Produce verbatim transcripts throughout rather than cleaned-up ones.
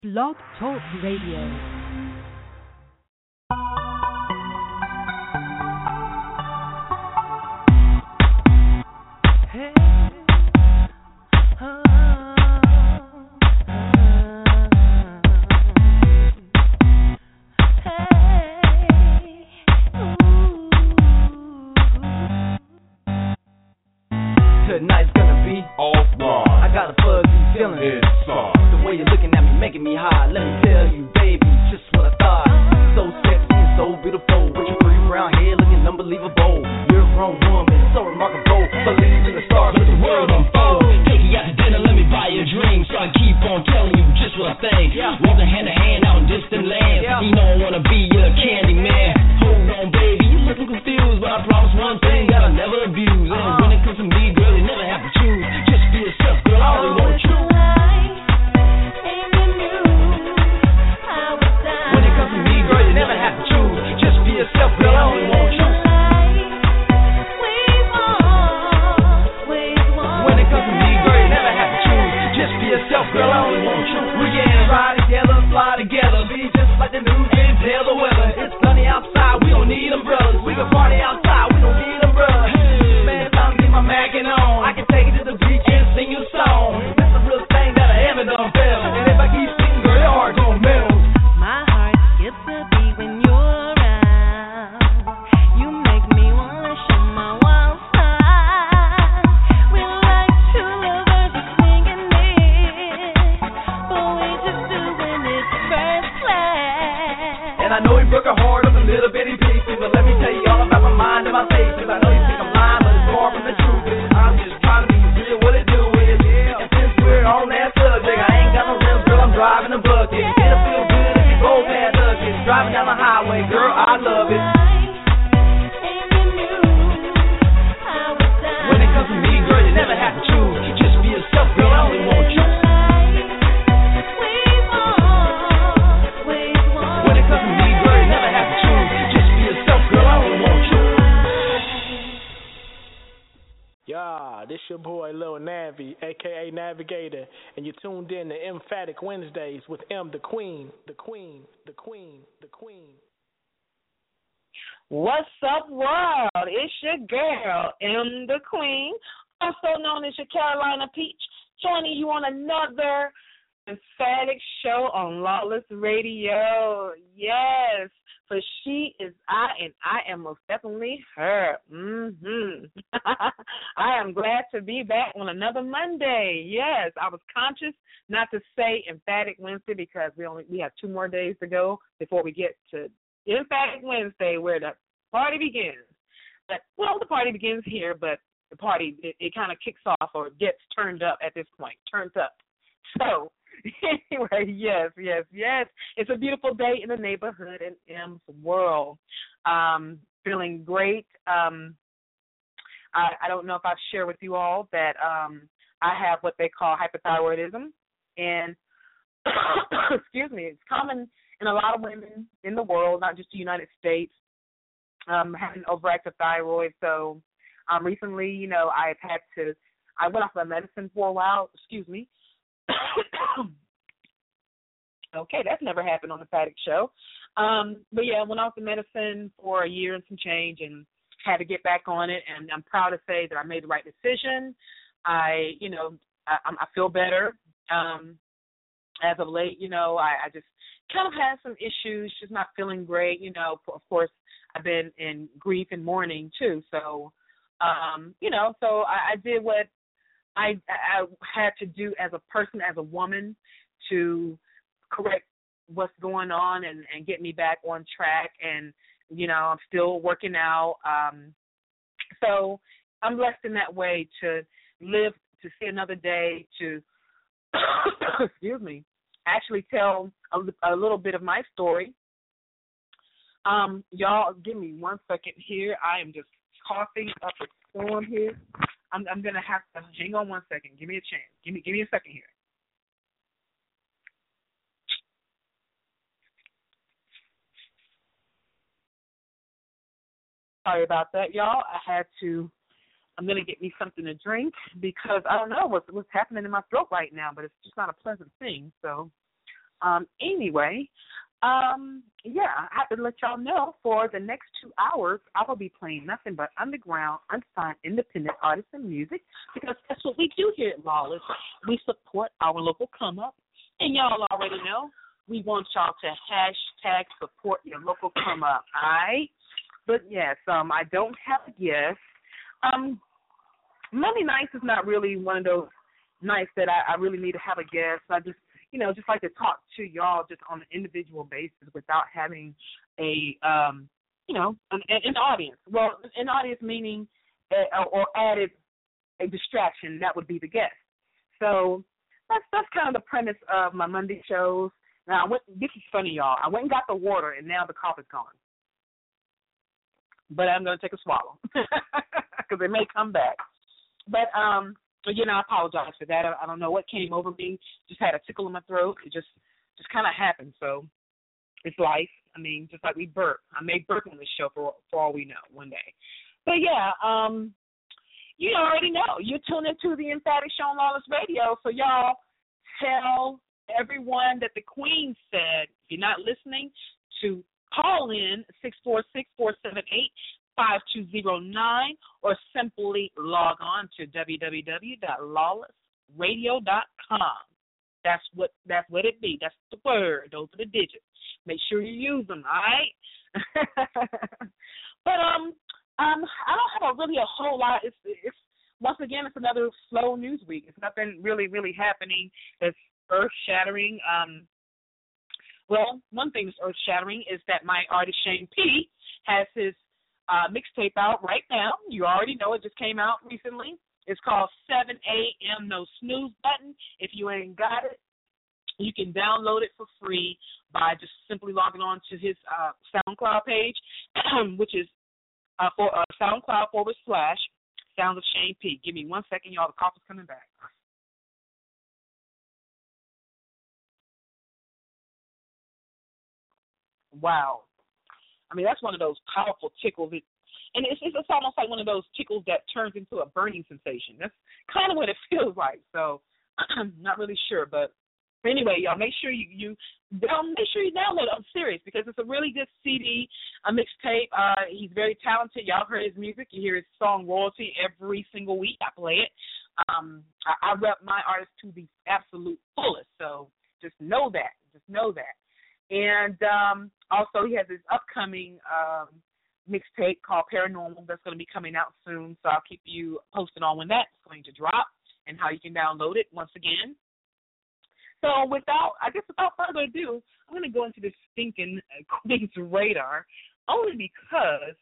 Blog Talk Radio. Tonight's gonna be alright. I got a fuzzy feeling. It's soft. The way you're looking at me, making me high. Let me tell you, baby, just what I thought. So sexy and so beautiful. With your pretty brown hair looking unbelievable. You're a grown woman, so remarkable. Believe in the stars, let the world unfold. Take you out to dinner, let me buy you a drink. So I keep on telling you just what I think. Yeah. Walking hand to hand out in distant lands. Yeah. You know I wanna be your candy man. Hold on, baby, you looking confused, but I promise one thing that I never abuse. And Uh-huh. when it comes to me, girl, you never have to choose. Just be yourself, girl. I only want you. When it comes to me, girl, you never have to choose. Just be yourself, girl, I only want you. When it comes to me, girl, you never have to choose. Just be yourself, girl, I only want you. We can ride together, fly together, be just like the news and tell the weather. It's sunny outside, we don't need umbrellas. We can party outside, we don't need umbrellas. Man, it's time to get my mackin' on. I can take it to the beach and sing you a song. That's the real thing that I ever done felt. And if I keep singing, girl, your heart gon' melt. My heart skips a beat when you're around. You make me wanna show my wild side. We're like two lovers just swinging it, but we just doing it first class. And I know he broke her heart up a little bitty pieces, but let me tell you all about my mind and my faces. I know you think I'm lying, but it's far from the truth. I'm just trying to be real, what it do is. And since we're on that subject, I ain't got no rims, girl, I'm driving a bucket. It'll feel good if you go past us. Driving down the highway, girl, I love it. When it comes to me, girl, you never have to choose. Just be yourself, girl, I only want you. When it comes to me, girl, you never have to choose. Just be yourself, girl, I only want you. Yeah, this your boy Lil Navi, aka Navigator, and you're tuned in to Emphatic Wednesdays with M the Queen, the Queen, the Queen, the Queen. What's up, world? It's your girl, M the Queen, also known as your Carolina Peach, joining you on another emphatic show on Lawless Radio. Yes, for she is I, and I am most definitely her. Mm-hmm. I am glad to be back on another Monday. Yes, I was conscious not to say Emphatic Wednesday because we only we have two more days to go before we get to Emphatic Wednesday, where the party begins. But well, the party begins here, but the party it, it kind of kicks off or gets turned up at this point, turned up. So anyway, yes, yes, yes. It's a beautiful day in the neighborhood in M's world. Um, feeling great. Um, I, I don't know if I've shared with you all that um, I have what they call hypothyroidism, and excuse me, it's common in a lot of women in the world, not just the United States, um, having overactive thyroid. So um, recently, you know, I've had to, I went off my medicine for a while, excuse me. Okay, that's never happened on the Paddock Show. Um, but, yeah, I went off the medicine for a year and some change and had to get back on it, and I'm proud to say that I made the right decision. I, you know, I, I feel better. Um, as of late, you know, I, I just kind of had some issues, just not feeling great. You know, of course, I've been in grief and mourning too. So, um, you know, so I, I did what I, I had to do as a person, as a woman, to correct what's going on and, and get me back on track. And, you know, I'm still working out. Um, so I'm blessed in that way to live, to see another day, to, excuse me, actually tell a, a little bit of my story. Um, y'all, give me one second here. I am just coughing up a storm here. I'm, I'm gonna have to hang on one second. Give me a chance. Give me, give me a second here. Sorry about that, y'all. I had to. I'm gonna get me something to drink because I don't know what's what's happening in my throat right now, but it's just not a pleasant thing. So Um, anyway, um, yeah, I have to let y'all know for the next two hours, I will be playing nothing but underground, unsigned, independent artists and music, because that's what we do here at Lawless. We support our local come-up, and y'all already know we want y'all to hashtag support your local come-up, all right? But, yes, um, I don't have a guest. Um, Monday nights is not really one of those nights that I, I really need to have a guest. I just, you know, just like to talk to y'all just on an individual basis without having a, um, you know, an, an audience. Well, an audience meaning a, or added a distraction, that would be the guest. So that's that's kind of the premise of my Monday shows. Now, I went, this is funny, y'all. I went and got the water, and now the cough is gone. But I'm going to take a swallow because it may come back. But, um, again, I apologize for that. I, I don't know what came over me. Just had a tickle in my throat. It just just kind of happened. So it's life. I mean, just like we burp. I may burp on this show for for all we know one day. But, yeah, um, you already know. You're tuned into the Emphatic Show on Lawless Radio. So, y'all, tell everyone that the Queen said, if you're not listening, to call in six four six, four seven eight, five two zero nine or simply log on to w w w dot lawless radio dot com. That's what that's what it be. That's the word. Those are the digits. Make sure you use them, all right? But um um I don't have a really a whole lot. It's it's once again it's another slow news week. It's nothing really really happening that's earth shattering. Um well, one thing that's earth shattering is that my artist Shane P has his Uh, mixtape out right now. You already know it just came out recently. It's called seven a.m. No Snooze Button. If you ain't got it, you can download it for free by just simply logging on to his uh, SoundCloud page, which is uh, for uh, SoundCloud forward slash Sounds of Shane P. Give me one second, y'all. The cough is coming back. Wow. I mean, that's one of those powerful tickles. It, and it's, it's almost like one of those tickles that turns into a burning sensation. That's kind of what it feels like. So I'm not really sure. But anyway, y'all, make sure you, you make sure you download it. I'm serious because it's a really good C D, a mixtape. Uh, he's very talented. Y'all heard his music. You hear his song Royalty every single week. I play it. Um, I, I rep my artist to the absolute fullest. So just know that. Just know that. And um, also he has his upcoming um, mixtape called Paranormal that's going to be coming out soon. So I'll keep you posted on when that's going to drop and how you can download it once again. So without, I guess without further ado, I'm going to go into this stinking Queen's radar only because,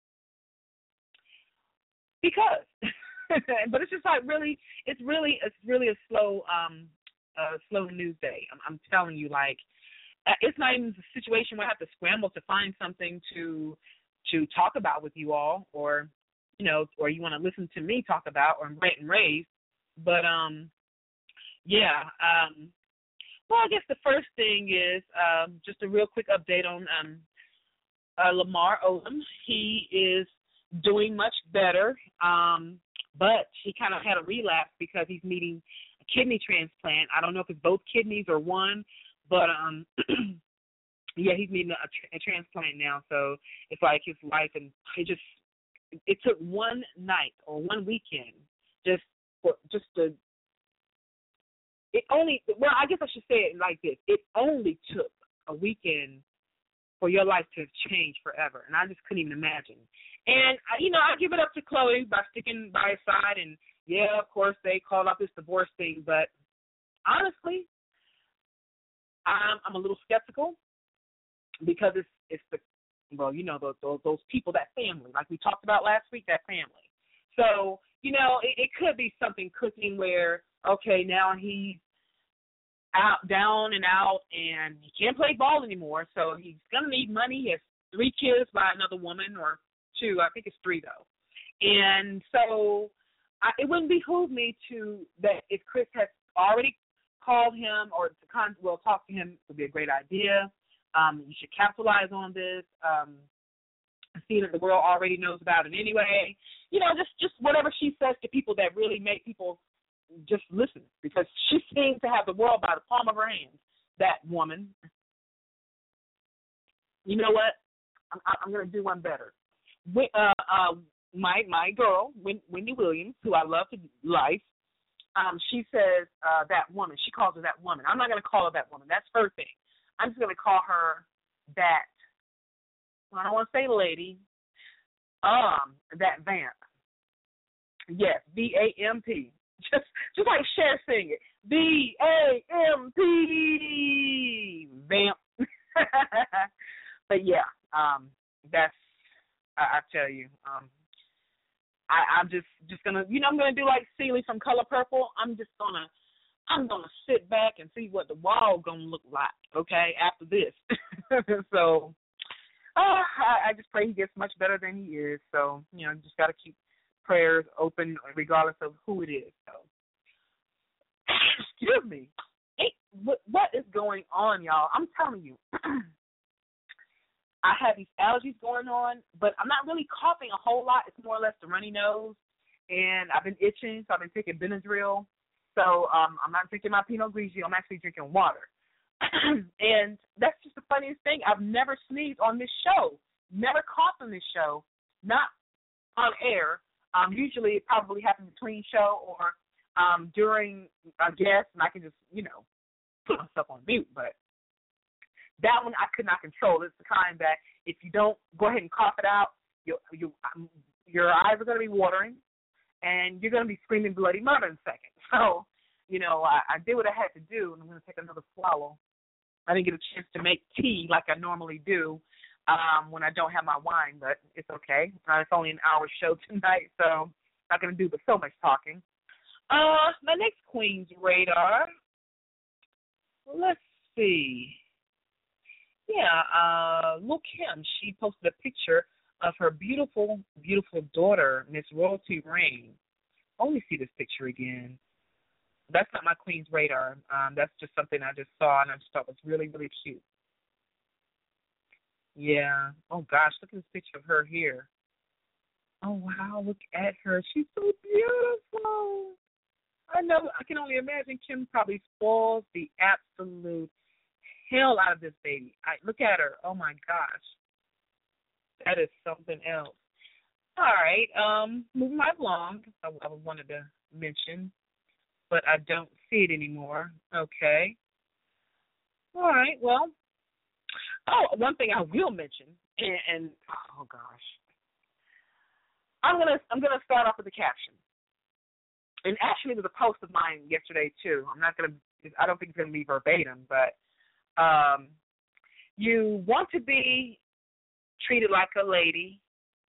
because. But it's just like really, it's really, it's really a slow, um, uh, slow news day. I'm, I'm telling you, like, it's not even a situation where I have to scramble to find something to to talk about with you all, or you know, or you want to listen to me talk about, or rant and rave. But um, yeah. Um, well, I guess the first thing is um, just a real quick update on um, uh, Lamar Odom. He is doing much better, um, but he kind of had a relapse because he's needing a kidney transplant. I don't know if it's both kidneys or one. But, um, yeah, he's needing a, a transplant now, so it's like his life, and it just, it took one night or one weekend just for, just to, it only, well, I guess I should say it like this. It only took a weekend for your life to change forever, and I just couldn't even imagine. And, you know, I give it up to Chloe by sticking by his side, and, yeah, of course, they called out this divorce thing, but honestly, I'm, I'm a little skeptical because it's it's the, well, you know, those, those those people, that family, like we talked about last week, that family. So, you know, it, it could be something cooking where, okay, now he's out, down and out, and he can't play ball anymore, so he's going to need money. He has three kids by another woman, or two, I think it's three, though. And so I, it wouldn't behoove me to, that if Chris has already called him or to con- well, talk to him would be a great idea. Um, you should capitalize on this. Um, see that the world already knows about it anyway. You know, just, just whatever she says to people that really make people just listen, because she seems to have the world by the palm of her hands. that woman. You know what? I'm, I'm going to do one better. We, uh, uh, my my girl, Wendy Williams, who I love to life, um, she says uh, that woman. She calls her that woman. I'm not going to call her that woman. That's her thing. I'm just going to call her that. Well, I don't want to say lady. Um, that vamp. Yes, V A M P. Just just like Cher sing it. V A M P. Vamp. But yeah, um, that's I, I tell you, um, I, I'm just just gonna you know I'm gonna do like Celie from Color Purple. I'm just gonna I'm gonna sit back and see what the wall gonna look like. Okay, after this. So, uh, I, I just pray he gets much better than he is. So you know, just gotta keep prayers open regardless of who it is. So, excuse me. Hey, what what is going on, y'all? I'm telling you. I have these allergies going on, but I'm not really coughing a whole lot. It's more or less the runny nose, and I've been itching, so I've been taking Benadryl. So um, I'm not drinking my Pinot Grigio. I'm actually drinking water. And that's just the funniest thing. I've never sneezed on this show, never coughed on this show, not on air. Um, usually it probably happens between show or um, during a guest, and I can just, you know, put myself on mute, but that one I could not control. It's the kind that if you don't go ahead and cough it out, you, you, um, your eyes are going to be watering, and you're going to be screaming bloody murder in a second. So, you know, I, I did what I had to do, and I'm going to take another swallow. I didn't get a chance to make tea like I normally do um, when I don't have my wine, but it's okay. Uh, it's only an hour show tonight, so I'm not going to do but so much talking. Uh, my next Queen's Radar, let's see. Yeah, uh, Lil' Kim, she posted a picture of her beautiful, beautiful daughter, Miss Royalty Reign. Let me see this picture again. That's not my Queen's Radar. Um, that's just something I just saw and I just thought was really, really cute. Yeah. Oh, gosh, look at this picture of her here. Oh, wow, look at her. She's so beautiful. I know. I can only imagine Kim probably spoils the absolute hell out of this baby. I look at her. Oh my gosh, that is something else. All right, um, moving right along. I, I wanted to mention, but I don't see it anymore. Okay. All right. Well. Oh, one thing I will mention, and, and oh gosh, I'm gonna I'm gonna start off with the caption. And actually, it was a post of mine yesterday too. I'm not gonna. I don't think it's gonna be verbatim, but. Um, you want to be treated like a lady.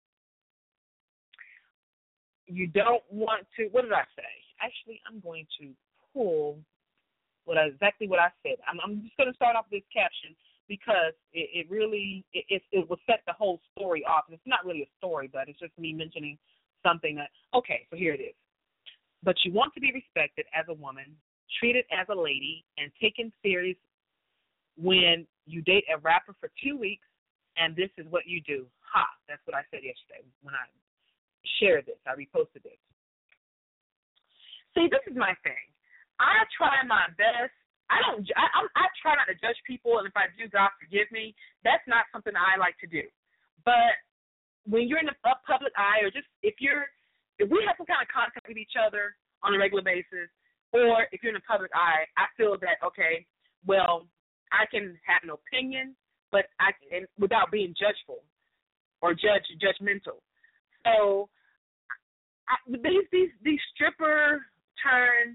You don't want to, what did I say? Actually, I'm going to pull what I, exactly what I said. I'm, I'm just going to start off with this caption because it, it really, it, it, it will set the whole story off. And it's not really a story, but it's just me mentioning something that, okay, so here it is. But you want to be respected as a woman, treated as a lady, and taken serious when you date a rapper for two weeks, and this is what you do. Ha, that's what I said yesterday when I shared this. I reposted this. See, this is my thing. I try my best. I don't. I, I try not to judge people, and if I do, God forgive me. That's not something I like to do. But when you're in the public eye, or just if you're, if we have some kind of contact with each other on a regular basis, or if you're in the public eye, I feel that okay, well. I can have an opinion, but I and without being judgeful or judge judgmental. So I, these these these stripper turn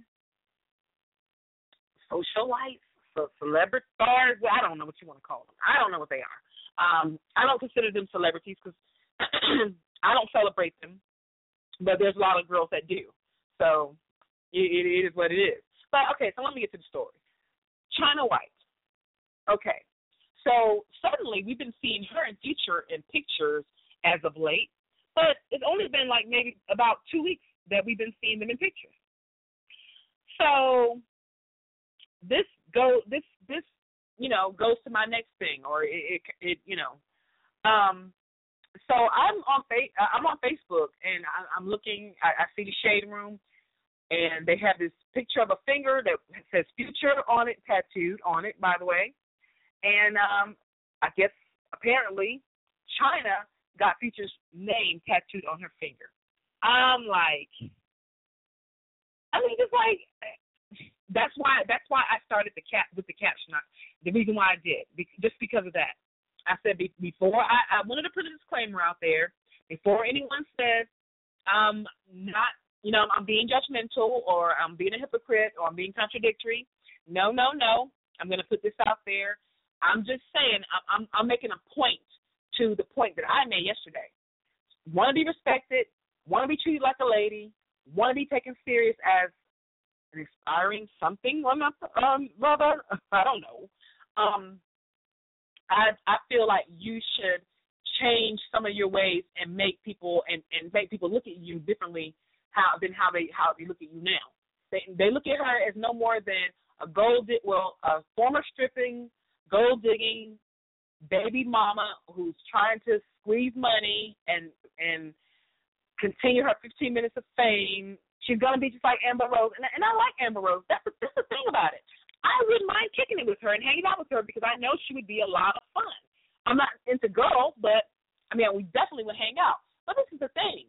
socialites, so celebrity stars. Well, I don't know what you want to call them. I don't know what they are. Um, I don't consider them celebrities because I don't celebrate them, but there's a lot of girls that do. So it, it is what it is. But okay, so let me get to the story. China White. Okay, so suddenly we've been seeing her in feature in pictures as of late, but it's only been like maybe about two weeks that we've been seeing them in pictures. So this go this this you know goes to my next thing, or it, it, it you know, um, so I'm on fa- I'm on Facebook and I, I'm looking. I, I see the Shade Room, and they have this picture of a finger that says Future on it, tattooed on it, by the way. And um, I guess apparently China got Future's name tattooed on her finger. I'm like, I mean, just like, that's why that's why I started the cap with the caption. The reason why I did, just because of that. I said before I, I wanted to put a disclaimer out there before anyone says um not you know I'm being judgmental or I'm being a hypocrite or I'm being contradictory. No, no, no. I'm going to put this out there. I'm just saying I'm, I'm I'm making a point to the point that I made yesterday. Want to be respected. Want to be treated like a lady. Want to be taken serious as an inspiring something. Well, not um rather I don't know. Um. I I feel like you should change some of your ways and make people and, and make people look at you differently how than how they how they look at you now. They they look at her as no more than a gold dig well a former stripping, gold digging baby mama who's trying to squeeze money and and continue her fifteen minutes of fame. She's gonna be just like Amber Rose, and and I like Amber Rose. That's the, that's the thing about it. I wouldn't mind kicking it with her and hanging out with her because I know she would be a lot of fun. I'm not into girls, but, I mean, we definitely would hang out. But this is the thing.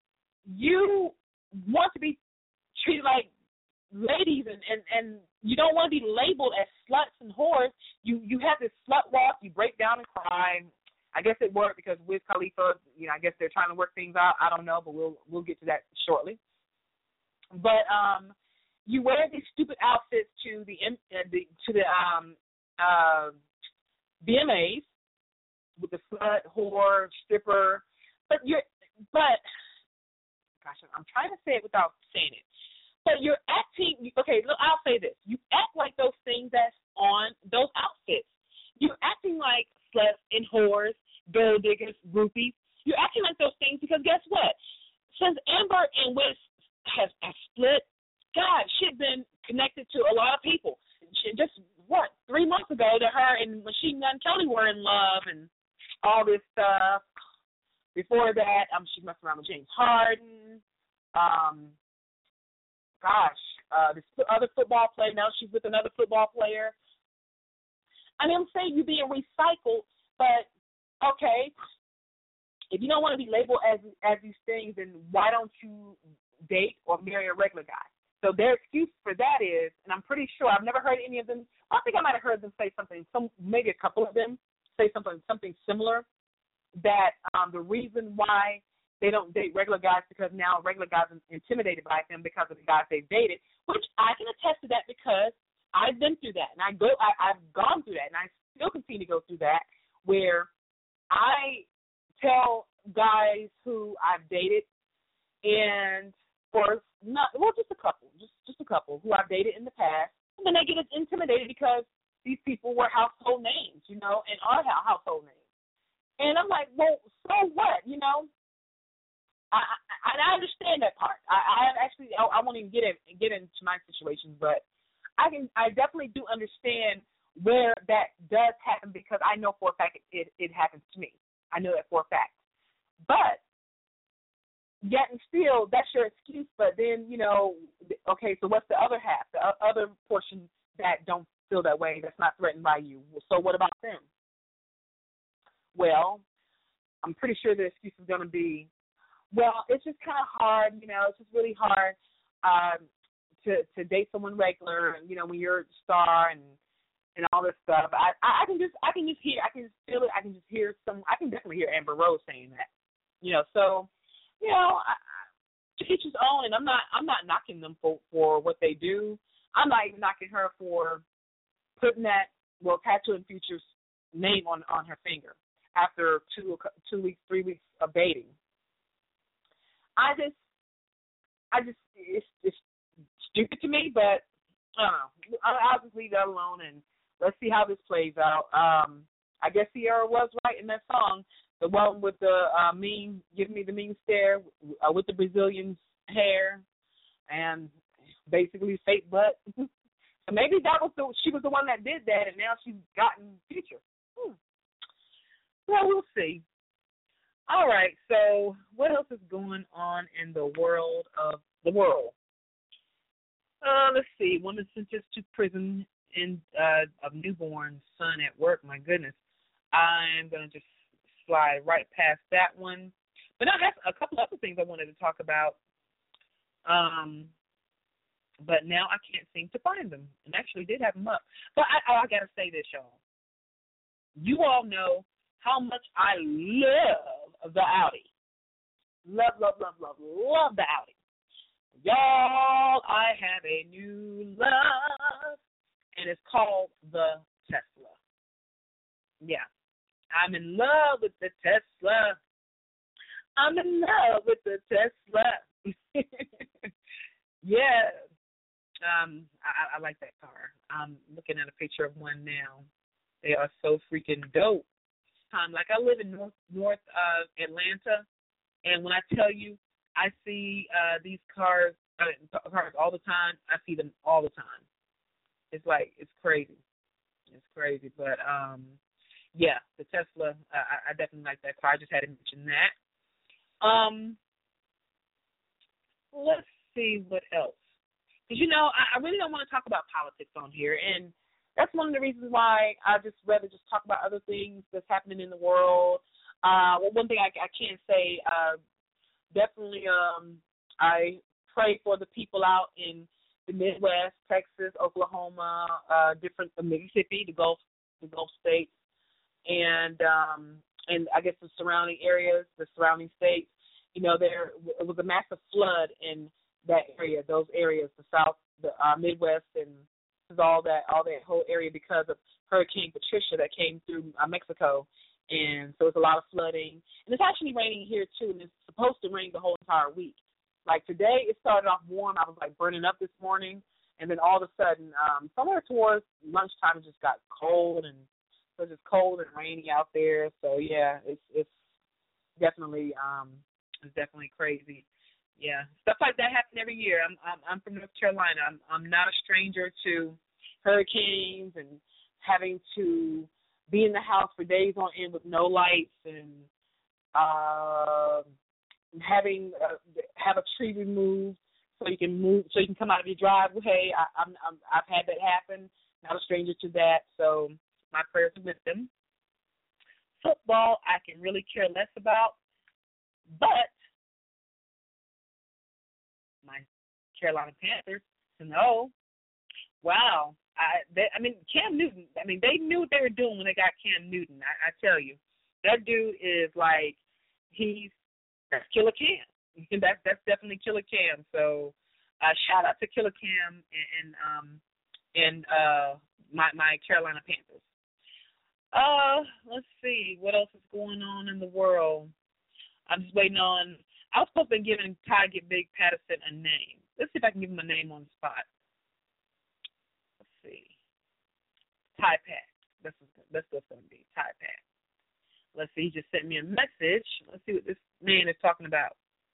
You want to be treated like ladies, and, and, and you don't want to be labeled as sluts and whores. You you have this slut walk. You break down and cry. I guess it worked because Wiz Khalifa, you know, I guess they're trying to work things out. I don't know, but we'll we'll get to that shortly. But, um... you wear these stupid outfits to the, uh, the to the um uh V M As with the slut, whore, stripper, but you're but gosh, I'm trying to say it without saying it. But you're acting okay. Look, I'll say this: you act like those things that's on those outfits. You're acting like sluts and whores, gold diggers, groupies. You're acting like those things because guess what? Since Amber and Wiz has, has split. God, she'd been connected to a lot of people. She just, what, three months ago that her and Machine Gun Kelly were in love and all this stuff. Before that, um, she messed around with James Harden. Um, gosh, uh, this other football player. Now she's with another football player. I mean, I'm saying you're being recycled, but, okay, if you don't want to be labeled as as these things, then why don't you date or marry a regular guy? So their excuse for that is, and I'm pretty sure I've never heard any of them. I think I might have heard them say something. Some maybe a couple of them say something something similar. That um, the reason why they don't date regular guys because now regular guys are intimidated by them because of the guys they've dated. Which I can attest to that because I've been through that and I go I, I've gone through that and I still continue to go through that where I tell guys who I've dated and or not well just a couple just just a couple who I've dated in the past, and then they get intimidated because these people were household names, you know, and are household names. And I'm like, well, so what, you know? I I, I understand that part. I, I actually I, I won't even get in get into my situation, but I can I definitely do understand where that does happen because I know for a fact it it, it happens to me. I know that for a fact, but. Yet and still, that's your excuse. But then, you know, okay, so what's the other half, the other portion that don't feel that way, that's not threatened by you? So what about them? Well, I'm pretty sure the excuse is going to be, well, it's just kind of hard, you know, it's just really hard um, to to date someone regular, you know, when you're a star and and all this stuff. I I can just I can just hear I can just feel it. I can just hear some. I can definitely hear Amber Rose saying that, you know. So. You know, I, to each his own, and I'm not I'm not knocking them for, for what they do. I'm not even knocking her for putting that, well, tattooing Future's name on, on her finger after two two weeks, three weeks of dating. I just, I just, it's, it's stupid to me, but I don't know. I'll just leave that alone, and let's see how this plays out. Um, I guess Sierra was right in that song. The one with the uh, mean, give me the mean stare, uh, with the Brazilian's hair, and basically fake butt. So maybe that was the she was the one that did that, and now she's gotten Future. Hmm. Well, we'll see. All right. So what else is going on in the world of the world? Uh, let's see. Woman sentenced to prison in uh, a newborn son at work. My goodness. I'm going to just slide right past that one. But I have a couple other things I wanted to talk about. Um, but now I can't seem to find them. And actually did have them up. But I, I got to say this, y'all. You all know how much I love the Audi. Love, love, love, love, love the Audi. Y'all, I have a new love, and it's called the Tesla. Yeah, I'm in love with the Tesla. I'm in love with the Tesla. Yeah, um, I, I like that car. I'm looking at a picture of one now. They are so freaking dope. Um, like I live in North North uh, Atlanta, and when I tell you, I see uh, these cars, uh, cars all the time. I see them all the time. It's like it's crazy. It's crazy, but um, yeah, the Tesla. Uh, I, I definitely like that car. I just had to mention that. Um, let's see what else. Because you know, I, I really don't want to talk about politics on here, and that's one of the reasons why I just rather just talk about other things that's happening in the world. Uh, well, one thing I, I can say. Uh, Definitely, um, I pray for the people out in the Midwest, Texas, Oklahoma, uh, different uh, Mississippi, the Gulf, the Gulf states, and um, and I guess the surrounding areas, the surrounding states. You know, there it was a massive flood in that area, those areas, the South, the uh, Midwest, and all that, all that whole area because of Hurricane Patricia that came through uh, Mexico. And so it's a lot of flooding. And it's actually raining here, too, and it's supposed to rain the whole entire week. Like today, it started off warm. I was, like, burning up this morning. And then all of a sudden, um, somewhere towards lunchtime, it just got cold. And so it's just cold and rainy out there. So, yeah, it's it's definitely um, it's definitely crazy. Yeah, stuff like that happens every year. I'm I'm, I'm from North Carolina. I'm I'm not a stranger to hurricanes and having to be in the house for days on end with no lights and uh, having uh, have a tree removed so you can move, so you can come out of your driveway. I, I'm, I'm I've had that happen. Not a stranger to that. So my prayers are with them. Football, I can really care less about, but my Carolina Panthers, no, wow. I, they, I mean, Cam Newton, I mean, they knew what they were doing when they got Cam Newton. I, I tell you, that dude is like, he's, that's Killer Cam. that's, that's definitely Killer Cam. So uh, shout out to Killer Cam and, and, um, and uh, my, my Carolina Panthers. Uh, let's see, what else is going on in the world? I'm just waiting on, I was supposed to be giving Ty Get Big Patterson a name. Let's see if I can give him a name on the spot. See, Ty Pat. That's that's what's going to be Ty Pat. Let's see. He just sent me a message. Let's see what this man is talking about.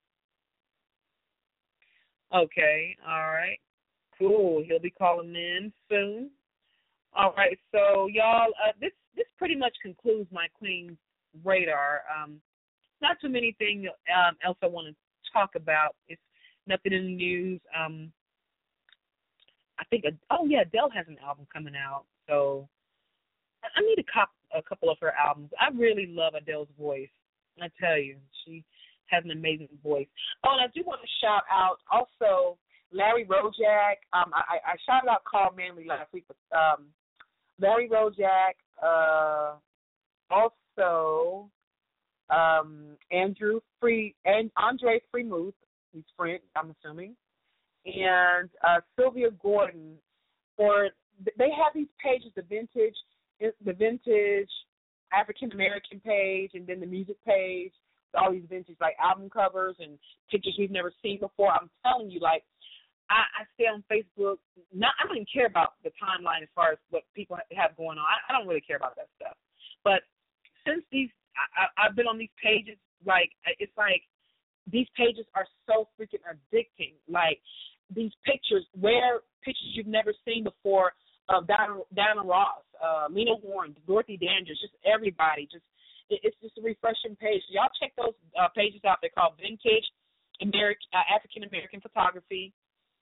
Okay. All right. Cool. He'll be calling in soon. All right. So y'all, uh, this this pretty much concludes my Queen's radar. Um, not too many things um, else I want to talk about. It's nothing in the news. Um. I think, oh, yeah, Adele has an album coming out, so I need to cop a couple of her albums. I really love Adele's voice. I tell you, she has an amazing voice. Oh, and I do want to shout out also Larry Rojak. Um, I, I shouted out Carl Manley last week, but um, Larry Rojak, uh, also um, Andrew Free, and Andre Freemuth, he's French, I'm assuming, and uh, Sylvia Gordon. For they have these pages, the vintage, the vintage African American page, and then the music page. All these vintage like album covers and pictures we've never seen before. I'm telling you, like I, I stay on Facebook. Not I don't even care about the timeline as far as what people have going on. I, I don't really care about that stuff. But since these, I, I've been on these pages. Like it's like these pages are so freaking addicting. Like these pictures, rare pictures you've never seen before of Diana, Diana Ross, uh, Lena Warren, Dorothy Dandridge, just everybody. Just it, it's just a refreshing page. So y'all check those uh, pages out. They're called Vintage American uh, African American Photography,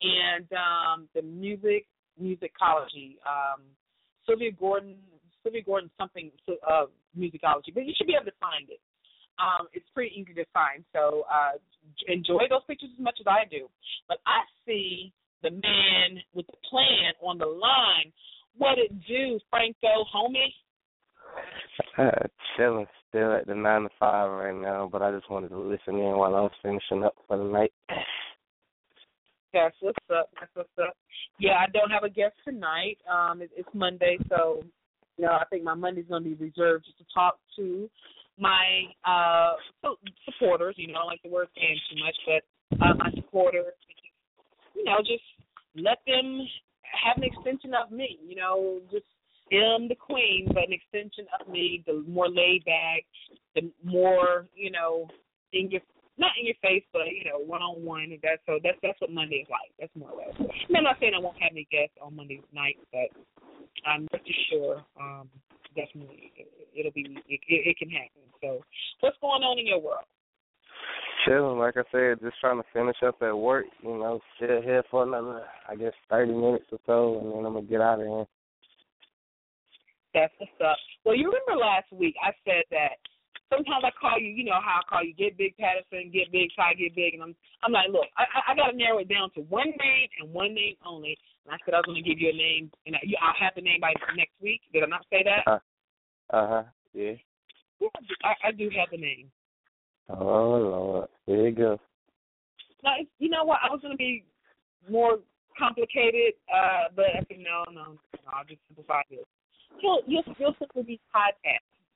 and um, the music musicology. Um, Sylvia Gordon, Sylvia Gordon something uh, musicology, but you should be able to find it. Um, it's pretty easy to find, so uh, enjoy those pictures as much as I do. But I see the man with the plan on the line. What it do, Franco, homie? Uh, chilling still at the nine to five right now, but I just wanted to listen in while I was finishing up for the night. That's what's up. That's what's up. Yeah, I don't have a guest tonight. Um, it, it's Monday, so you know I think my Monday's going to be reserved just to talk to my uh, supporters. You know, I don't like the word fans too much, but uh, my supporters. You know, just let them have an extension of me. You know, just am the queen, but an extension of me. The more laid back, the more you know in your. Not in your face, but you know, one on one. That's so. That's that's what Monday is like. That's more or less. I mean, I'm not saying I won't have any guests on Monday night, but I'm pretty sure um, definitely it, it'll be. It, it, it can happen. So, what's going on in your world? Chilling, like I said, just trying to finish up at work. You know, sit here for another, I guess, thirty minutes or so, and then I'm gonna get out of here. That's what's up. Well, you remember last week I said that. Sometimes I call you, you know how I call you, Get Big Patterson, Get Big Ty, Get Big, and I'm I'm like, look, I I got to narrow it down to one name and one name only. And I said I was going to give you a name, and I, I'll have the name by next week. Did I not say that? Uh huh. Yeah. Yeah, I, I do have the name. Oh Lord, there you go. Now, you know what? I was going to be more complicated, uh, but I said no, no, no. I'll just simplify this. You'll you'll, you'll simply be Ty Pat.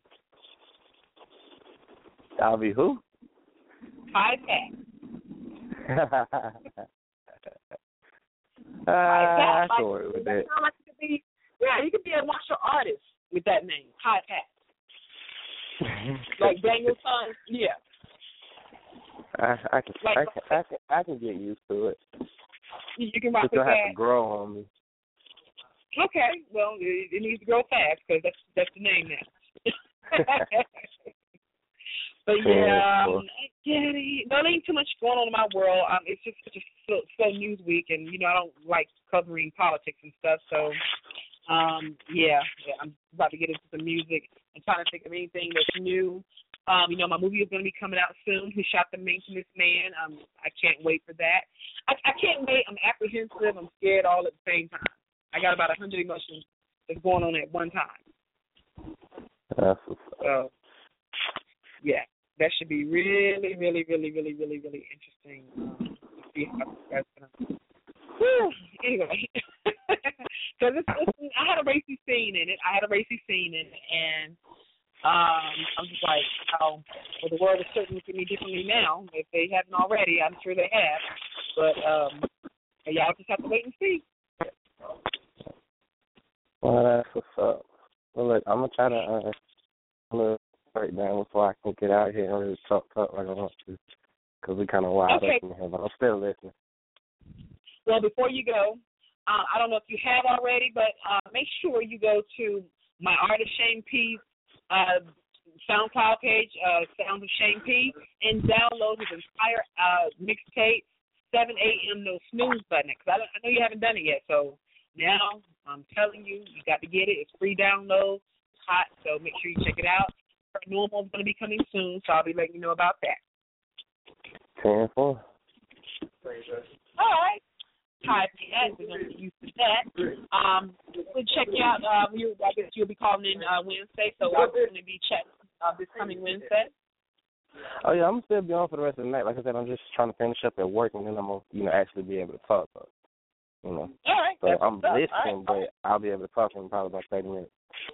I'll be who? Ty Pat. uh, I can work with that. Like you could be, yeah, you could be a martial artist with that name, Ty Pat. Like Daniel's son, yeah. I, I can, like, I can, I can, I can get used to it. You can rock with that. that. Have to grow on me. Okay, well, it, it needs to grow fast because that's that's the name now. But yeah, um, yeah, there ain't too much going on in my world. Um, it's just such a slow, slow news week, and you know I don't like covering politics and stuff. So, um, yeah, yeah, I'm about to get into some music and trying to think of anything that's new. Um, you know, my movie is going to be coming out soon. Who Shot the Maintenance Man? Um, I can't wait for that. I, I can't wait. I'm apprehensive. I'm scared all at the same time. I got about a hundred emotions that's going on at one time. That's so, yeah. That should be really, really, really, really, really, really interesting um, to see how that's going to. Whew. Anyway, because it's, it's, I had a racy scene in it. I had a racy scene in it, and um, I'm just like, oh, well, the world is certainly looking at me differently now. If they haven't already, I'm sure they have. But um, y'all just have to wait and see. Well, that's what's up. Well, look, I'm gonna try to. Uh, look. Right now before I can get out here and really talk, talk like I want to, because we kind of wild okay. up in here, but I'm still listening. Well, before you go, uh, I don't know if you have already, but uh, make sure you go to my Artist Shane P uh, SoundCloud page, uh, Sounds of Shane P, and download his entire uh, mixtape, seven a.m. No Snooze Button, because I, I know you haven't done it yet, so now I'm telling you, you got to get it. It's free download. It's hot, so make sure you check it out. Normal is going to be coming soon, so I'll be letting you know about that. ten four. All right. Hi, Pat. We're going to get used to that. Um, we'll check you out. Uh, you, I guess you'll be calling in uh, Wednesday, so I'll definitely be checking uh, this coming Wednesday. Oh, yeah, I'm going to still be on for the rest of the night. Like I said, I'm just trying to finish up at work, and then I'm going to, you know, actually be able to talk. So, you know. All right. So I'm listening, right. but I'll be able to talk in probably about thirty minutes.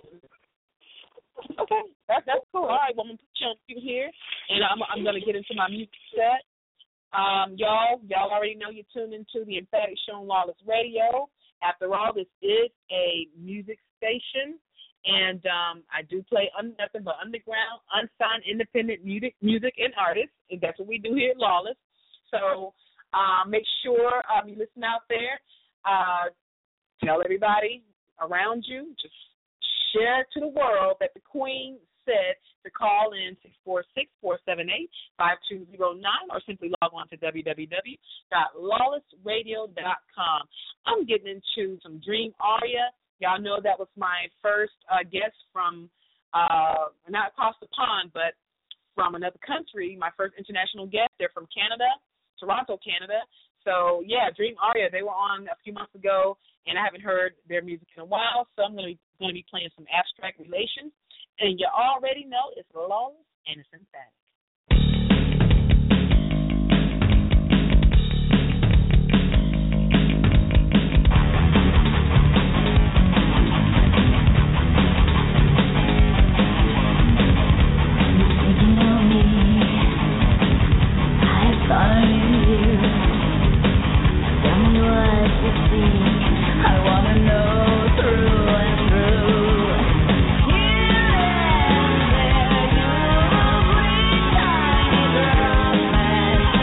Okay, that, that's cool. All right, well, I'm going to put you on cue here, and I'm, I'm going to get into my music set. Um, y'all, y'all already know you're tuned into the Emphatic Show on Lawless Radio. After all, this is a music station, and um, I do play un- nothing but underground, unsigned, independent music, music and artists, and that's what we do here at Lawless. So um, make sure um, you listen out there. Uh, tell everybody around you, just share to the world that the Queen said to call in six four six, four seven eight, five two zero nine or simply log on to w w w dot lawless radio dot com. I'm getting into some Dream Aria. Y'all know that was my first uh, guest from, uh, not across the pond, but from another country, my first international guest. They're from Canada, Toronto, Canada. So, yeah, Dream Aria, they were on a few months ago, and I haven't heard their music in a while, so I'm going to going to be playing some Abstract Relations. And you already know it's lawless and it's emphatic. Here and there, you bring tiny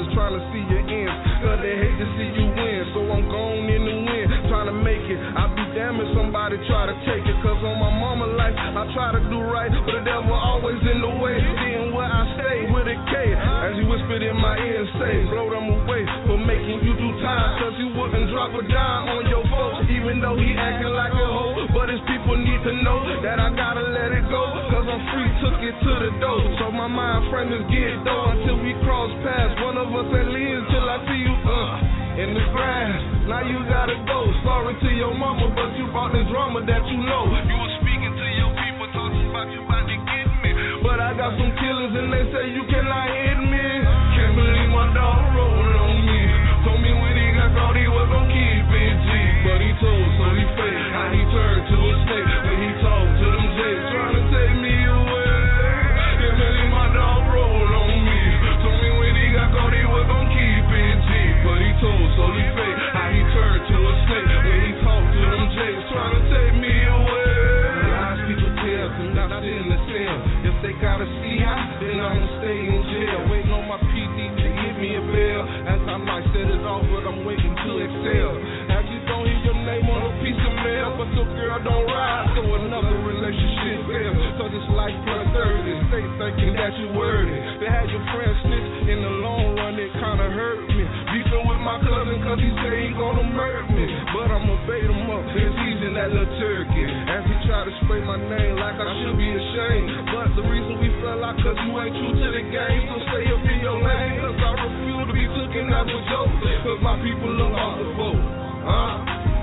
haters trying to see your ends, cause they hate to see you win. So I'm gone in the wind, trying to make it. I'll be damned if somebody try to take it, cause on my mama life, I try to do right, but the devil always in the way. Then where I stay with a K, as he whispered in my ear and say, blow them away for making you do time, cause he wouldn't drop a dime on your folks, even though he acting like a hoe. But his people need to know that I gotta let it go, cause I'm free, took it to the door. So my mind frame is get though until we cross paths. One of us at least till I see you uh in the grass. Now you gotta go. Sorry to your mama, but you brought this drama that you know. You were speaking to your people, talking about you about to get me. But I got some killers and they say you cannot hit me. Can't believe my dog rolled on me. Told me when he got caught he was gon' keep it G. But he told, so he fake. How he turned to a snake when he talked to them J's, trying to take me away. Can't believe my dog rolled on me. Told me when he got caught he was gon' keep it G. But he told, so he fake. How he turned to a snake when he talked to them J's, trying to take me away. Lies people tell, I'm not in the cell. If they gotta see how, then I'ma stay in jail. Waiting on my P D to give me a bell. As I might set it off, but I'm waiting to excel. As you don't hear your name on a piece of mail, but your girl don't ride, so another relationship fails. So this life plus thirty, stay thinking that you worthy. They had your friends snitch, in the long run it kinda hurt me. Beefing with my cousin cause he say he gonna murder me, but I'ma bait him up, it's easy that little turkey. As he try to spray my name like I should be ashamed, but the reason we fell out cause you ain't true to the game. So stay up in your lane, cause I refuse to be taken as a joke, cause my people look off the boat, huh?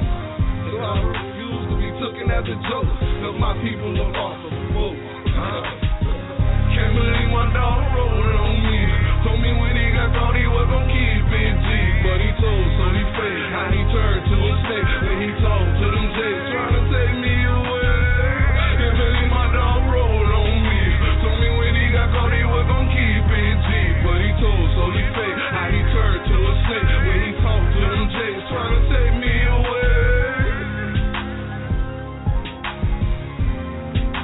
So I refuse to be taken as a joke, cause my people look off the boat, huh? Can't believe my dog rolled on me. Told me when he got caught he was gon' keep it G. But he told, so he fake. How he turned to a snake when he talked to them J's, trying to take me away. Can't believe my dog rolled on me. Told me when he got caught he was gon' keep it G. But he told, so he fake. How he turned to a snake when he talked to them J's, trying to take me away.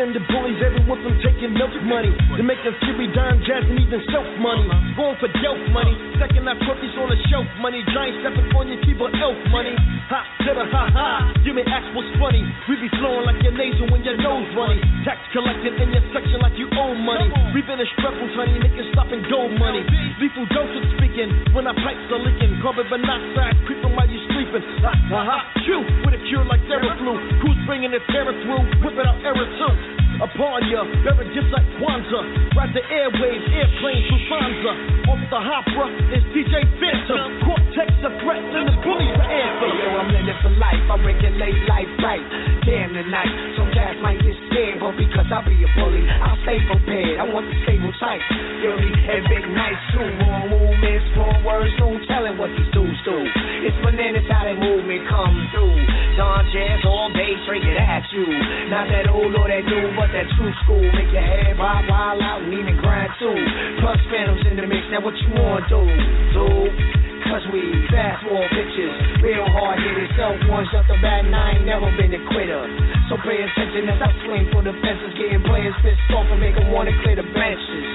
the bullies, everyone from taking milk money to making Fury, dime, jazz, and even self money. Going for delf money, second out trophies on the shelf money. Giant stepping on your keyboard, elf money. Ha, to the ha ha, you may ask what's funny. We be flowing like your nasal when your nose running. Tax collected in your section like you owe money. We been in struggles, honey, niggas stopping gold money. Lethal dosage speaking when our pipes are leaking. Carbon monoxide creeping while you sleeping. Ha ha ha, Q with a cure like Theraflu. Who's bringing the terror through? Whip it out, error too. Upon ya, better gifts like Kwanzaa. Ride the airwaves, airplanes through Fonza. Off the Hopper, it's D J Phantom. Cortex, a threat, and the bullies for anthem. Yo, I'm living for life, I regulate life right. Damn tonight, some cats might get scared, but because I be a bully, I'll stay prepared. I want the stable type. Dirty and big nights, too. Wrong movements, wrong words, no telling what these dudes do. It's bananas how that movement come through. Don Jazz all day, straight it at you. Not that old or that new, but that true school. Make your head vibe, wild out, and even grind too. Plus phantoms in the mix, now what you want to do? Do? Cause we fastball bitches, real hard hitters, self ones up the bat, and I ain't never been a quitter. So pay attention as I swing for the fences, getting players pissed off and make them wanna clear the benches.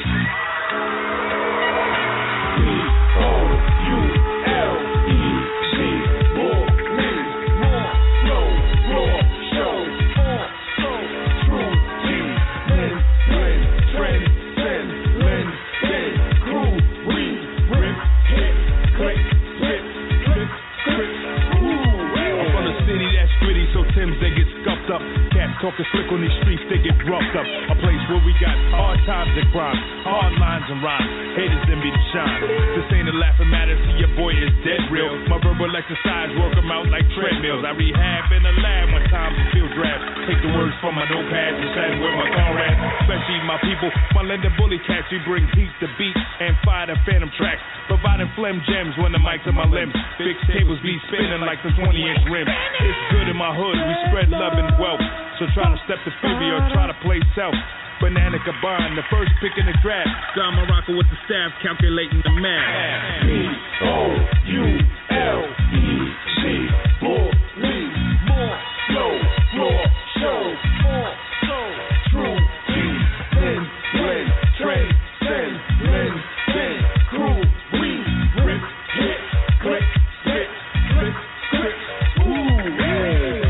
B O U L E C, more, lean, more, flow, floor, show, on, so, true, G, Lin, Lin, trend, send, Lin, Lin, crew, we, rip, hit, click, spit, click, click, ooh. I'm from the city that's gritty, so Timbs they get scuffed up. Cats talking slick on these streets, they get roughed up. A place where we got hard times and crime, hard lines and rhymes. Haters then be the shine. This ain't a laughing matter, see your boy is dead real. My verbal exercise work them out like treadmills. I rehab in the lab when times feel draft. Take the words from my notepad and send where my car at. Especially my people, my lender bully cats. We bring beat to beat and fire the phantom tracks. Providing phlegm gems when the mic's in my limbs. Big tables be spinning like the twenty inch rims. It's good in my hood, we spread love and wealth. So try to step the Fury or try to play self. Banana Cabana, the first pick in the draft. Don Morocco with the staff calculating the math. B O U L E C, bully, more, flow, floor, show, on, so, true, G, Lin, Lin, trend, send, Lin, Lin, crew, we, rip, hit, click, spit, click, click, ooh, yeah.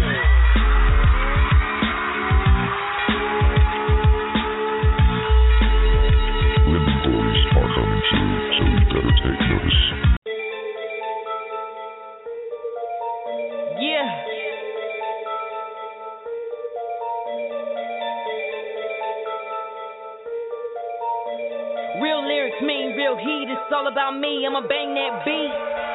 Yeah. Real lyrics mean real heat. It's all about me. I'ma bang that beat.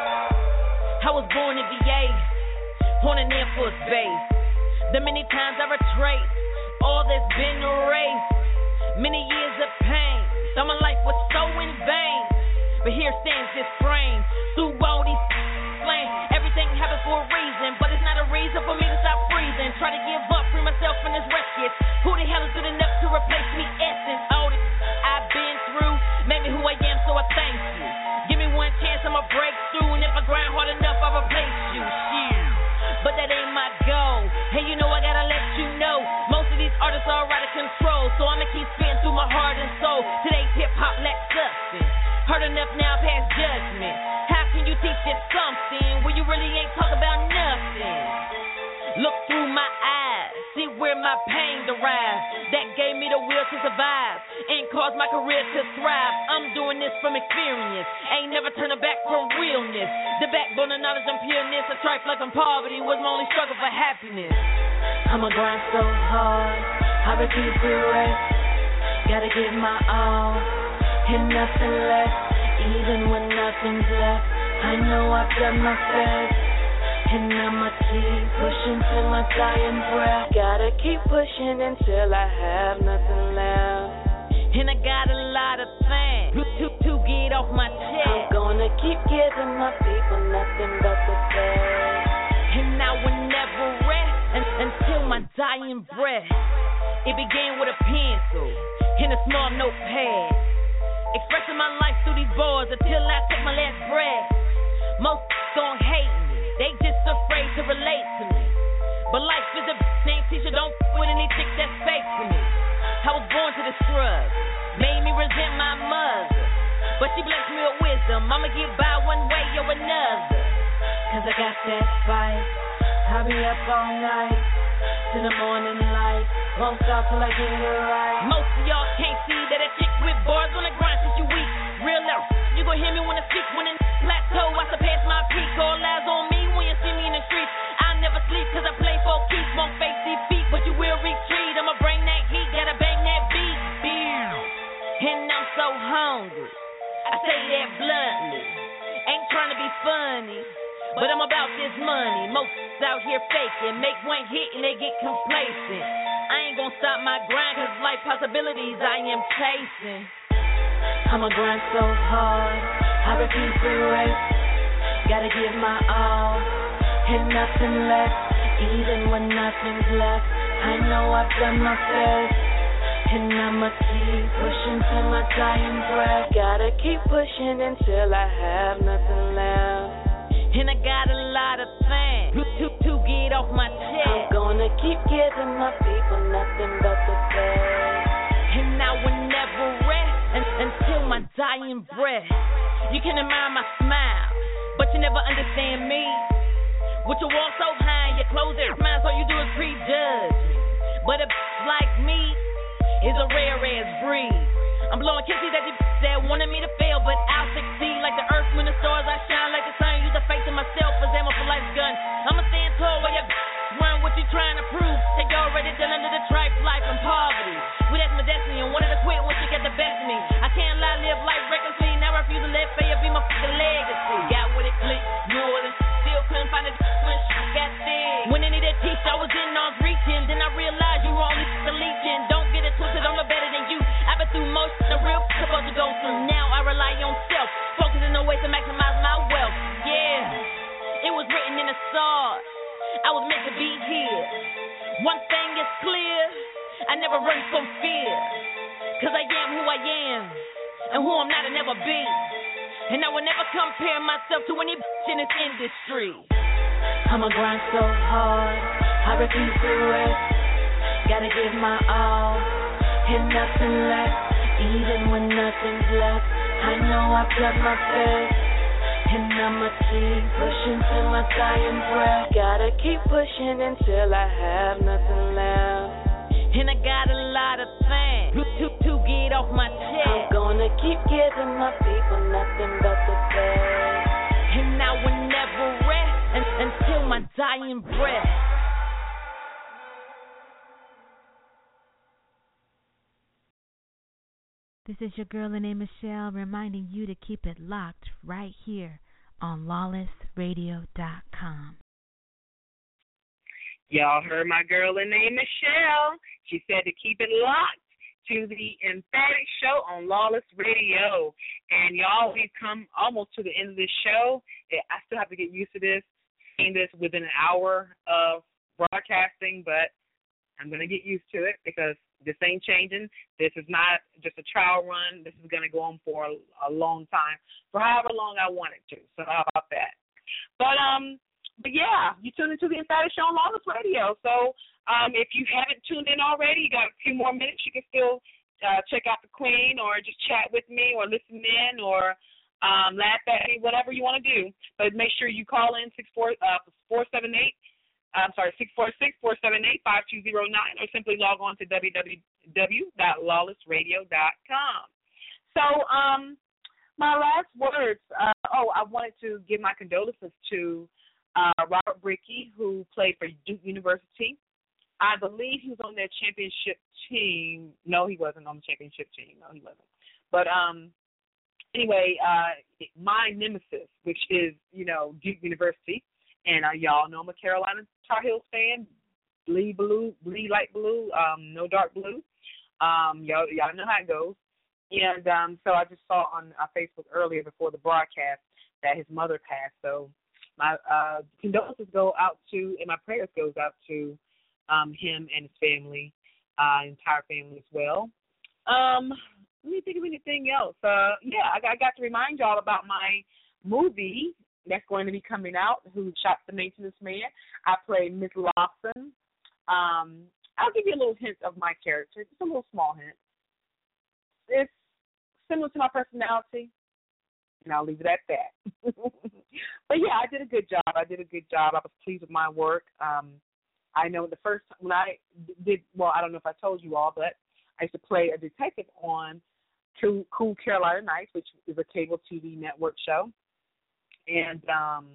I was born in V A on an Air Force base. The many times I retrace all that's been erased. Many years of pain. Thought my life was so in vain. But here stands this frame. Through all these flames. Everything happens for a reason, but it's not a reason for me to stop breathing. Try to give up, free myself from this wreckage. Who the hell is good enough to replace me? Essence, all this I've been through made me who I am, so I thank you. Give me one chance, I'ma break through, and if I grind hard enough, I'll replace you. Shit. But that ain't my goal. Hey, you know I gotta let you know, most of these artists are out of control, so I'ma keep spitting through my heart and soul. Today's hip hop lacks substance. Heard enough now, past judgment. How can you teach us something when you really ain't talking about nothing? Look through my eyes, see where my pain derives. That gave me the will to survive and caused my career to thrive. I'm doing this from experience, ain't never turning back from realness. The backbone of knowledge and pureness, a strife like in poverty was my only struggle for happiness. I'ma grind so hard, I refuse to rest. Gotta give my all and nothing less, even when nothing's left. I know I've done my best, and I'ma keep pushing till my dying breath. Gotta keep pushing until I have nothing left. And I got a lot of things to, to get off my chest. I'm gonna keep giving my people nothing but the best. And I will never rest un- until my dying breath. It began with a pencil and a small notepad, expressing my life through these boards until I took my last breath. Most gon' hate me, they just afraid to relate to me. But life is a name teacher, don't f with any chick that's fake to me. I was born to this struggle. Made me resent my mother. But she blessed me with wisdom. I'ma get by one way or another. Cause I got that fight. I'll be up all night till the morning light. Won't stop till I get it right. Most of y'all can't see that a chick with bars on the grind since you weak. Real out. You gon' hear me when I speak. When in plateau, I surpass my peak. All eyes on me when you see me in the streets. I never sleep cause I play for keeps. Won't face defeat, but you will retreat. I'ma bring that heat, gotta bang that beat. And I'm so hungry. I say that bluntly. Ain't trying to be funny, but I'm about this money. Most out here faking, make one hit and they get complacent. I ain't gonna stop my grind cause life possibilities I am chasing. I'ma grind so hard, I refuse to rest. Gotta give my all, and nothing less. Even when nothing's left, I know I've done my best. And I'ma keep pushing till my dying breath. Gotta keep pushing until I have nothing left. And I got a lot of things to, to get off my chest. I'm gonna keep giving my people nothing but the best. And I will never rest un- until my dying breath. You can admire my smile, but you never understand me. With your wall so high, your clothes are mine, all you do is prejudge me. But a like me is a rare ass breed. I'm blowing kisses at the that wanted me to fail, but I'll succeed like the earth when the stars. I shine like the sun. Use the faith in myself as ammo for life's gun. I'ma stand tall while you run what you trying to prove. Take you already done under the tripe life and poverty. Well, that's my destiny and wanted to quit when she got the best of me. I can't lie, live life recklessly. Now I refuse to let failure be my fucking legacy. Got what it clicked, New Orleans. Still couldn't find a when she got thick. When any that teach, I was in arms reaching. Then I realized you were only the legion. Don't get it twisted, I'm no better than you. I've been through most the real supposed to go through. Now I rely on self, focusing on ways to maximize my wealth. Yeah, it was written in the stars. I was meant to be here. One thing is clear, I never run from fear. Cause I am who I am, and who I'm not I'll never be. And I will never compare myself to any bitch in this industry. I'ma grind so hard, I refuse to rest. Gotta give my all, and nothing less. Even when nothing's left, I know I've done my best. And I'ma keep pushing till my dying breath. Gotta keep pushing until I have nothing left. And I got a lot of things to, to get off my chest. I'm gonna keep giving my people nothing but the best. And I will never rest un- until my dying breath. This is your girl, Lene Michelle, reminding you to keep it locked right here on lawless radio dot com. Y'all heard my girl, Lene Michelle. She said to keep it locked to the Emphatic Show on Lawless Radio. And y'all, we've come almost to the end of this show. I still have to get used to this, seeing this within an hour of broadcasting, but I'm going to get used to it because this ain't changing. This is not just a trial run. This is going to go on for a, a long time, for however long I want it to. So how about that? But, um, but yeah, you tuned into the Emphatic Show on Lawless Radio. So um, if you haven't tuned in already, you got a few more minutes. You can still uh, check out the Queen or just chat with me or listen in or um, laugh at me, whatever you want to do. But make sure you call in six four seven eight I'm sorry, six four six, four seven eight, five two zero nine, or simply log on to w w w dot lawless radio dot com. So, um, my last words, uh, oh, I wanted to give my condolences to uh, Robert Brickey, who played for Duke University. I believe he was on their championship team. No, he wasn't on the championship team. No, he wasn't. But um, anyway, uh, my nemesis, which is, you know, Duke University, and uh, y'all know I'm a Carolina Tar Heels fan, bleed blue, bleed light blue, um, no dark blue. Um, y'all, y'all know how it goes. And um, so I just saw on uh, Facebook earlier before the broadcast that his mother passed. So my uh, condolences go out to, and my prayers goes out to um, him and his family, uh, entire family as well. Um, let me think of anything else. Uh, yeah, I, I got to remind y'all about my movie that's going to be coming out, Who Shot the Maintenance Man. I play Miss Lawson. Um, I'll give you a little hint of my character, just a little small hint. It's similar to my personality, and I'll leave it at that. But yeah, I did a good job. I did a good job. I was pleased with my work. Um, I know the first when I did, well, I don't know if I told you all, but I used to play a detective on Cool, cool Carolina Nights, which is a cable T V network show. And um,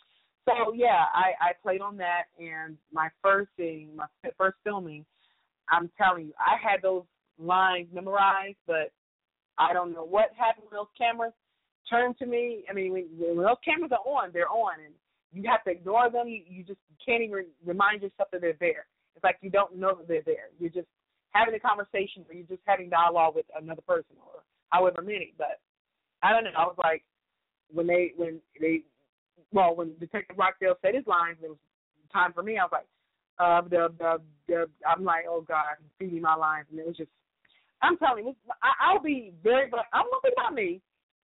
so, yeah, I, I played on that. And my first thing, my first filming, I'm telling you, I had those lines memorized, but I don't know what happened when those cameras turned to me. I mean, when, when those cameras are on, they're on, and you have to ignore them. You, you just can't even remind yourself that they're there. It's like you don't know that they're there. You're just having a conversation, or you're just having dialogue with another person, or however many. But I don't know. I was like, when they, when they, well, when Detective Rockdale said his lines, it was time for me. I was like, uh, the, the, the, I'm like, oh God, I'm feeding my lines, and it was just, I'm telling you, I, I'll be very, but I'm looking about me.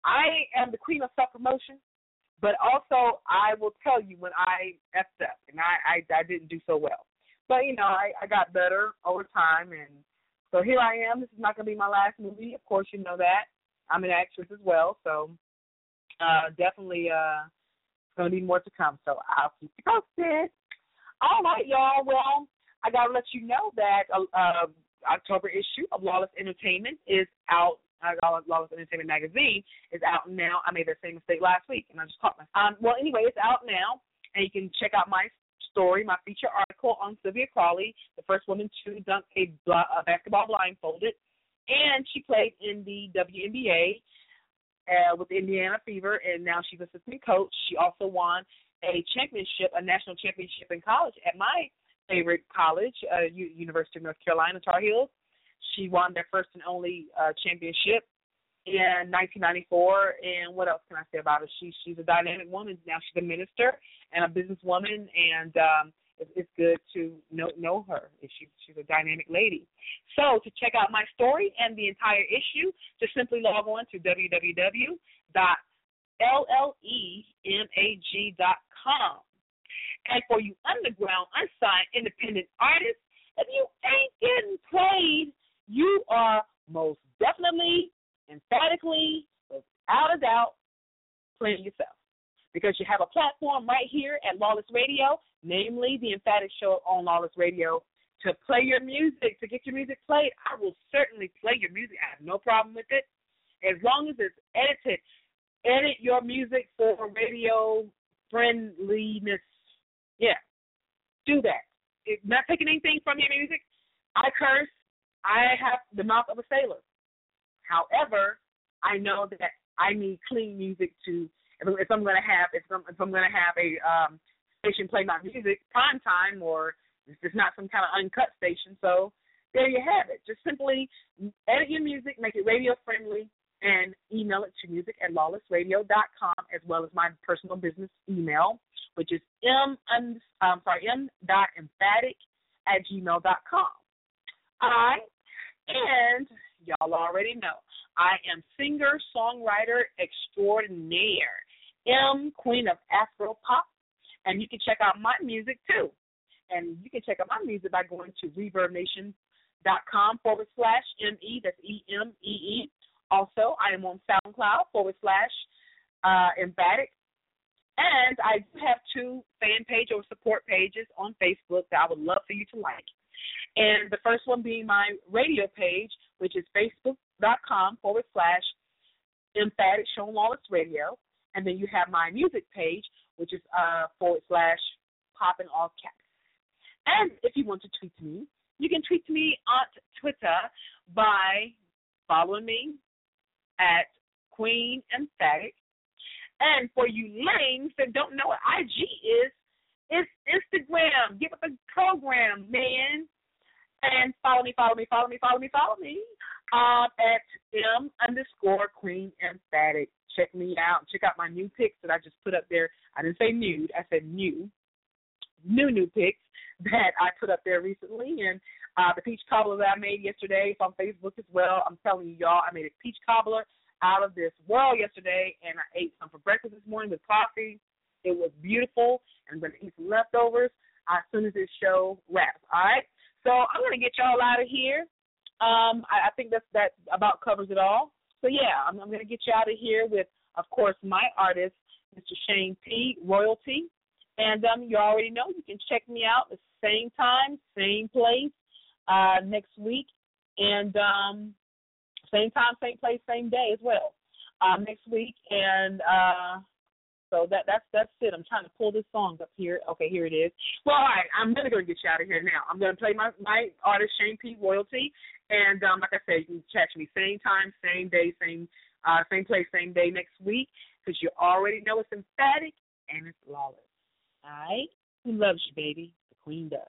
I am the queen of self-promotion, but also I will tell you when I effed up and I, I, I didn't do so well. But, you know, I, I got better over time, and so here I am. This is not going to be my last movie. Of course, you know that. I'm an actress as well, so uh, definitely uh, going to be more to come. So I'll keep you posted. All right, y'all. Well, I got to let you know that uh, uh, October issue of Lawless Entertainment is out. Uh, Lawless Entertainment magazine is out now. I made that same mistake last week, and I just caught myself. Um, well, anyway, it's out now, and you can check out my story, my feature article on Sylvia Crawley, the first woman to dunk a, a basketball blindfolded, and she played in the W N B A uh, with the Indiana Fever, and now she's assistant coach. She also won a championship, a national championship in college at my favorite college, uh, U- University of North Carolina, Tar Heels. She won their first and only uh, championship in nineteen ninety-four. And what else can I say about her? She, she's a dynamic woman. Now she's a minister and a businesswoman, and um, it, it's good to know, know her. She, she's a dynamic lady. So to check out my story and the entire issue, just simply log on to w w w dot l l e mag dot com. And for you underground, unsigned, independent artists, if you ain't getting paid, you are most definitely, emphatically, without a doubt, playing yourself. Because you have a platform right here at Lawless Radio, namely the Emphatic Show on Lawless Radio, to play your music, to get your music played. I will certainly play your music. I have no problem with it. As long as it's edited, edit your music for radio friendliness. Yeah, do that. It's not taking anything from your music. I curse. I have the mouth of a sailor. However, I know that I need clean music to, if I'm going to have, if I'm, if I'm going to have a um, station play my music prime time, or it's not some kind of uncut station. So there you have it. Just simply edit your music, make it radio friendly, and email it to music at lawless radio dot com, as well as my personal business email, which is m um, sorry m dot emphatic at gmail dot com. All right, and y'all already know I am singer songwriter extraordinaire, M Queen of Afro Pop, and you can check out my music too. And you can check out my music by going to reverb nation dot com forward slash me. That's E M E E. Also, I am on SoundCloud forward slash uh, emphatic. And I do have two fan page or support pages on Facebook that I would love for you to like. And the first one being my radio page, which is facebook.com forward slash emphatic show Lawless Radio. And then you have my music page, which is uh, forward slash popping all caps. And if you want to tweet to me, you can tweet to me on Twitter by following me at Queen Emphatic. And for you lames that don't know what I G is, it's Instagram. Get with the program, man. And follow me, follow me, follow me, follow me, follow me um, at M underscore Queen Emphatic. Check me out. Check out my new pics that I just put up there. I didn't say nude. I said new. New, new pics that I put up there recently. And uh, the peach cobbler that I made yesterday is on Facebook as well. I'm telling you, y'all, I made a peach cobbler out of this world yesterday, and I ate some for breakfast this morning with coffee. It was beautiful, and I'm going to eat some leftovers as soon as this show wraps, all right? So I'm going to get y'all out of here. Um, I, I think that's, that about covers it all. So, yeah, I'm, I'm going to get you out of here with, of course, my artist, Mister Shane P, Royalty. And um, you already know you can check me out the same time, same place, uh, next week. And um, same time, same place, same day as well, uh, next week. And uh, so that that's that's it. I'm trying to pull this song up here. Okay, here it is. Well, all right, I'm going to go get you out of here now. I'm going to play my, my artist, Shane P, Royalty. And um, like I said, you can catch me same time, same day, same uh, same place, same day next week, because you already know it's emphatic and it's lawless. All right? Who loves you, baby? The Queen does.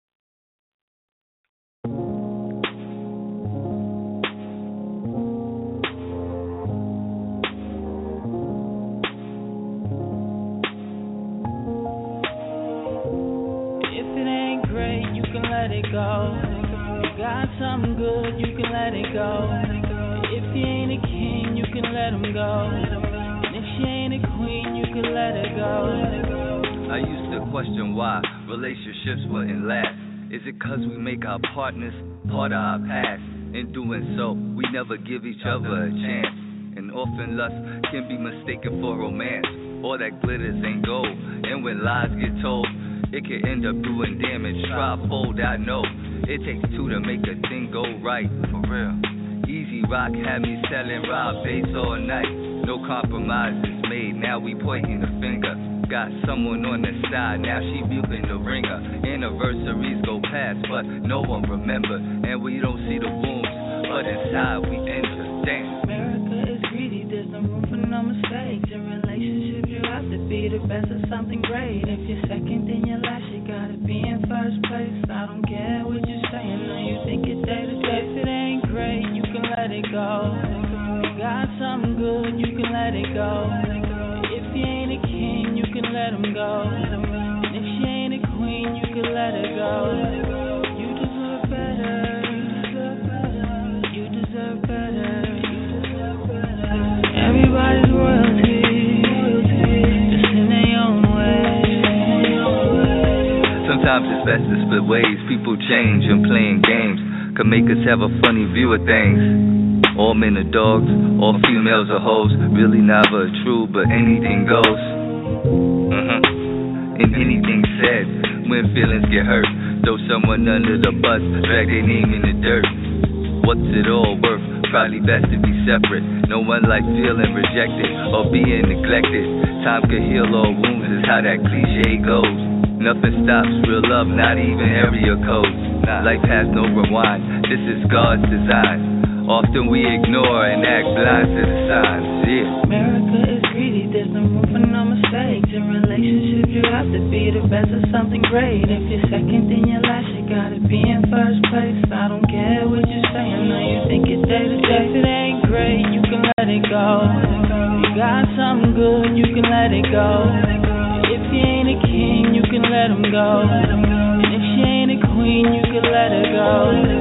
If it ain't great, you can let it go. You got something good, you can let it go. If you ain't a king, you can let him go. And if she ain't a queen, you can let her go. I used to question why relationships wouldn't last. Is it cause we make our partners part of our past? In doing so, we never give each other a chance. And often lust can be mistaken for romance. All that glitters ain't gold. And when lies get told, it can end up doing damage. Trifold, I know. It takes two to make a thing go right. For real. Easy Rock had me selling raw bass all night. No compromises made, now we pointing the finger. Got someone on the side, now she muting the ringer. Anniversaries go past, but no one remember. And we don't see the wounds, but inside we enter. Damn. America is greedy, there's no room for no mistakes. In relationships, you have to be the best of something great. If you're second, then you're last, you gotta be in first place. I don't care what you're saying, no, you think it's day to day. If it ain't great, you can let it go. You got something good, you can let it go. If you ain't a king, you can let him go. And if she ain't a queen, you can let her go. You deserve better. You deserve better. You deserve better. Everybody's royalty, just in their own way. Sometimes it's best to split ways. People change and playing games can make us have a funny view of things. All men are dogs, all females are hoes. Really never true, but anything goes. Uh-huh. And anything said when feelings get hurt. Throw someone under the bus, drag their name in the dirt. What's it all worth? Probably best to be separate. No one likes feeling rejected or being neglected. Time can heal all wounds is how that cliche goes. Nothing stops real love, not even area codes. Life has no rewind, this is God's design. Often we ignore and act blind to the signs, yeah. America is greedy, there's no room for no mistakes. In relationships, you have to be the best of something great. If you're second, then you're last, you gotta be in first place. I don't care what you say, I know you think it's day to day. If it ain't great, you can let it go. You got something good, you can let it go. If you ain't a king, you can let him go. And if she ain't a queen, you can let her go.